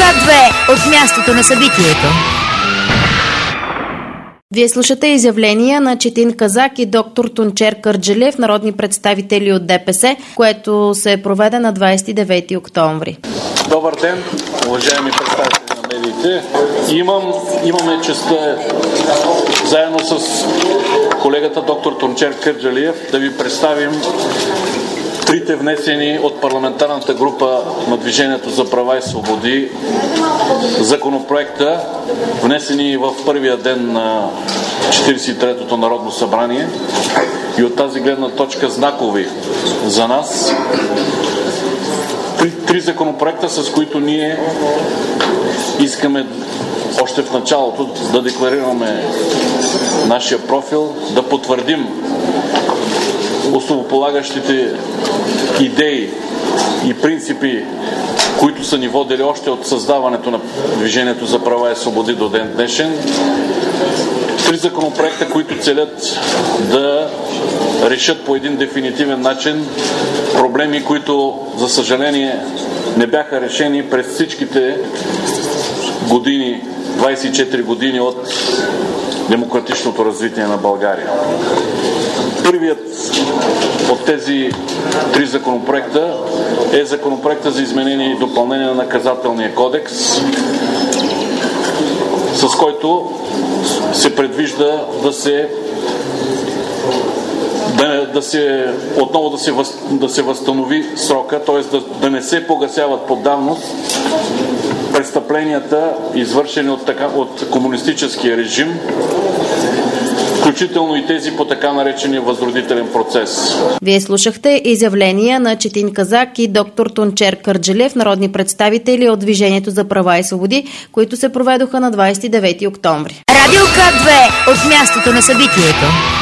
К2 от мястото на събитието. Вие слушате изявления на Четин Казак и доктор Тунчер Кърджалиев, народни представители от ДПС, което се проведе на 29 октомври. Добър ден, уважаеми представители на медиите. Имаме честта заедно с колегата доктор Тунчер Кърджалиев да ви представим трите внесени от парламентарната група на Движението за права и свободи законопроекта, внесени в първия ден на 43-то Народно събрание и от тази гледна точка знакови за нас. Три законопроекта, с които ние искаме още в началото да декларираме нашия профил, да потвърдим основополагащите идеи и принципи, които са ни водили още от създаването на Движението за права и свободи до ден днешен. Три законопроекта, които целят да решат по един дефинитивен начин проблеми, които, за съжаление, не бяха решени през всичките години, 24 години от демократичното развитие на България. Първият от тези три законопроекта е законопроекта за изменение и допълнение на Наказателния кодекс, с който се предвижда да се възстанови срока, т.е. да не се погасяват по давност престъпленията, извършени от комунистическия режим, включително и тези по така наречения възродителен процес. Вие слушахте изявления на Четин Казак и доктор Тунчер Кърджалиев, народни представители от Движението за права и свободи, които се проведоха на 29 октомври. Радио К2 от мястото на събитието.